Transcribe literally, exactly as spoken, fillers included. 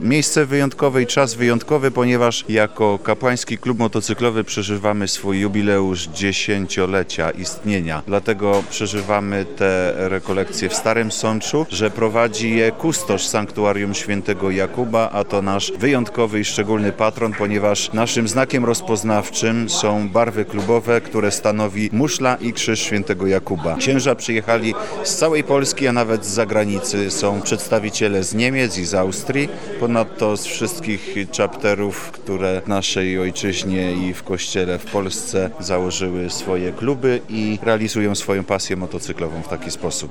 Miejsce wyjątkowe i czas wyjątkowy, ponieważ jako kapłański klub motocyklowy przeżywamy swój jubileusz dziesięciolecia istnienia. Dlatego przeżywamy te rekolekcje w Starym Sączu, że prowadzi je kustosz Sanktuarium Świętego Jakuba, a to nasz wyjątkowy i szczególny patron, ponieważ naszym znakiem rozpoznawczym są barwy klubowe, które stanowi muszla i krzyż Świętego Jakuba. Księża przyjechali z całej Polski, a nawet z zagranicy. Są przedstawiciele z Niemiec i z Austrii, ponadto z wszystkich chapterów, które w naszej ojczyźnie i w kościele w Polsce założyły swoje kluby i realizują swoją pasję motocyklową w taki sposób.